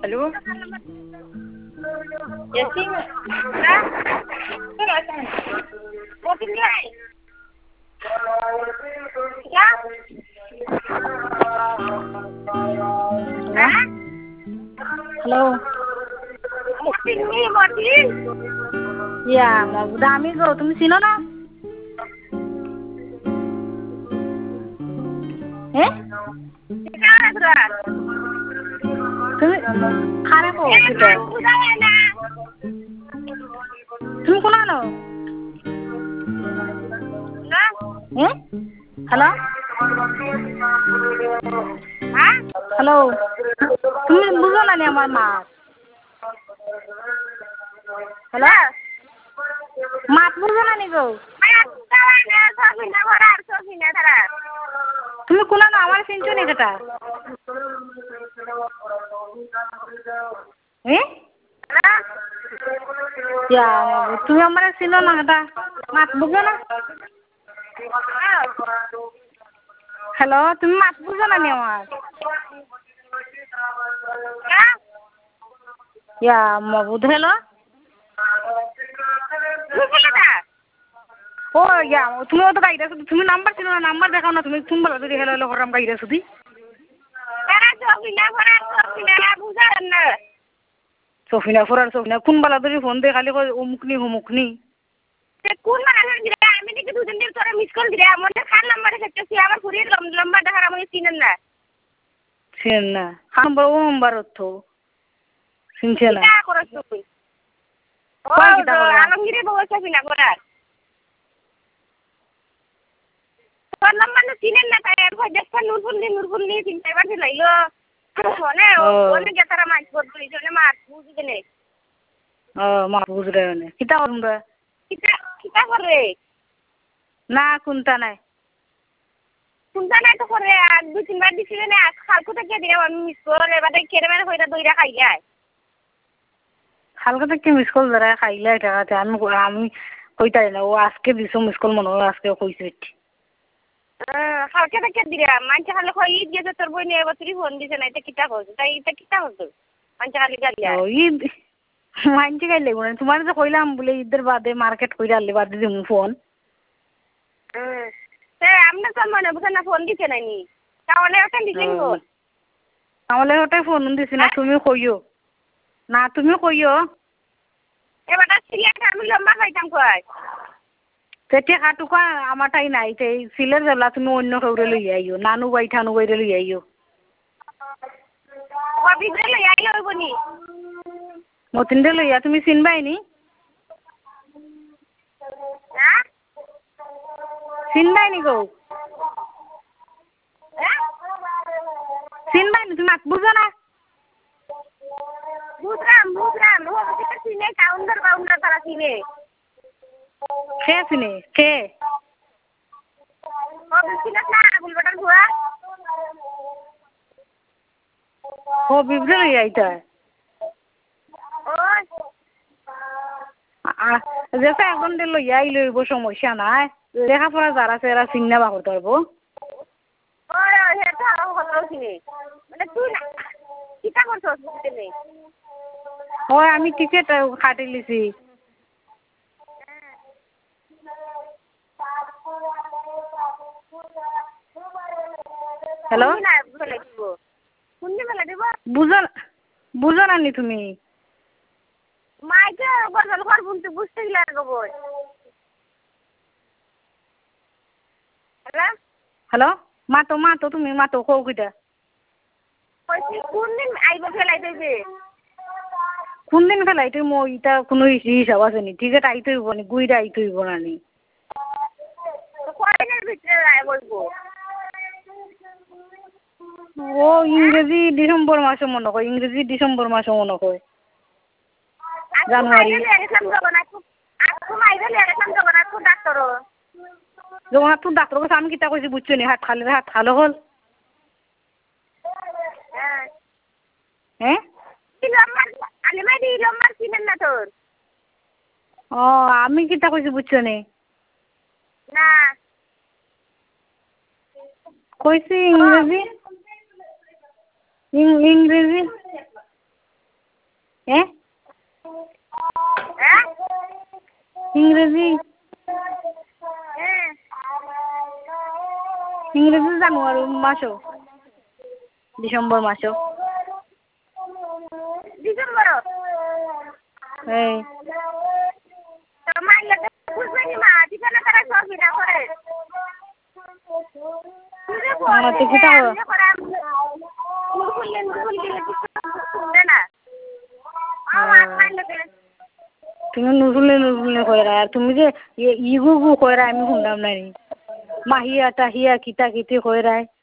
Hello? Yasin? What is it? Yeah? Huh? Hello? What is me? What is? Yeah, Mabuda amigo, তুমি চিনো না? তুমি খারে কো কিটা? তুমি কোনা নো? Hello? Hello? তুমি বুঝো না নি আমার মা? Hello? মাত বুঝো না নি গো? তুমি কোনা না আমার চিনছো নি কেটা? ইয়া তুমি আমার চিনো না কেটা? মাত বুঝো না? হ্যালো তুমি মাত বুঝো না নি আমার? ইয়া মাবুদ হ্যালো? ও ইয়া তুমি তো গাইরা তুমি নাম্বার ছিল না নাম্বার দেখাও না তুমি কোন বলা যদি হ্যালো হ্যালো করাম গাইরা শুধু সফিনা ফরার সফিনা কোন বলা ধরে ফোন দে খালি অমুকনি হুমুকনি কোন মানে দিরা আমি দেখি দুদিন দিন তোরে মিস কল দিরা আমার খান নাম্বারে সেটা আমার ফুরিয়ে লম্বা দেখার আমি চিনেন না খান বড় নাম্বার তো চিনছে না কি করছ তুই ও আলমগীরে বউছে বিনা করার তোর নাম্বার না চিনেন না তাই আর দেখছেন নুরপুল্লি চিন্তা করতে লাইলো ফোনে ওনে গেতারা মাইক করতে জন্য মাছ বুঝি নেই মা বুঝরে না কিটা করুম রে কিটা করে না কোনটা নাই তো করে আর দুই তিনবার দিছিলে না খালকো থেকে দিয়ে আমি মিস করে এবারে কেড়ে মেরে হইরা দইরা খাই যায় খালকো থেকে মিস কল ধরে খাইলে টাকাতে আমি কইতাই না ও আজকে দিছো মিস কল মনে হয় আজকে কইছে খালকে থেকে দিরা মানছে খালে কই ঈদ গেছে তোর বই নিয়ে এবছরই ফোন দিছে না এটা কিটা করছ তাই এটা কিটা করছ মানছে খালি গালিয়া ঈদ মানছে গাইলে মানে তোমার যে কইলাম বলে ঈদের বাদে মার্কেট কইরা আনলে বাদে দিমু ফোন আমনে তো মনে বুঝে না ফোন দিছে নাইনি তাহলে ওটা দিছেন গো তাহলে ওটাই ফোন দিছি না তুমি কইও না তুমি কইও এবার সিলেট আমি লম্বা খাইতাম কই তেতিয়া কাটুকা আমারটাই নাই সেই সিলের জেলা তুমি অন্য কাউরে লই আইও নানু বাই ঠানু বাইরে লই আইও কবিরে লই আইলো বনি মতিনরে লইয়া তুমি চিনবাই নি হ্যাঁ চিনবাই নি গো চিনবাই নি তুমি বুঝো না বুঝলাম ও যেটা চিনে কাউন্টার তারা চিনে কে চিনে কে ও চিনে না বুলবাটার ভুয়া ও বিবরে লই আইতা যেটা এখন দে লইয়া আইলে হইব সমস্যা নাই লেখাপড়া যারা আছে এরা চিন্না বা করতে পারবো সেটা আরো ভালো চিনে মানে তুই না কিটা করছস বুঝতে নেই ওই আমি টিকেট কাটি লিছি হ্যালো বুঝো না নি তুমি মাইকে বদল কর বুঝতে গেলে আর বই হ্যালো হ্যালো মাতো তুমি মাতো কও কিটা কোন দিন আইব ফেলাই দেবে কোন দিন ফেলাইতে মই ইটা কোনো হিসাব আছে নি টিকেট আইতে হইব নি গুইরা আইতে হইব না নি কয়দিনের ভিতরে বলবো ও ইংরেজি ডিসেম্বর মাসে মনে হয় ইংরেজি ডিসেম্বর মাসে মনে হয় জানুয়ারি জগন্নাথপুর ডাক্তার কাছে আমি কিতা কইছি বুঝছো নি হাত খালো হল হ্যাঁ ও আমি কিতা কইছি বুঝছো নি না কইছি ইংরেজি হ্যাঁ হ্যাঁ ইংরেজি হ্যাঁ ইংরেজি জানুয়ারি মাসও ডিসেম্বর মাসও ডিসেম্বর এই মাইলে বুঝবে কি মা দিবে না তারা সব বিনা করে আমার তো কিতা তুমি নুরুলে কইরা আর তুমি যে ইগু কইরা আমি শুনলাম না মাহিয়া টাহিয়া কিতা কিতি কইরা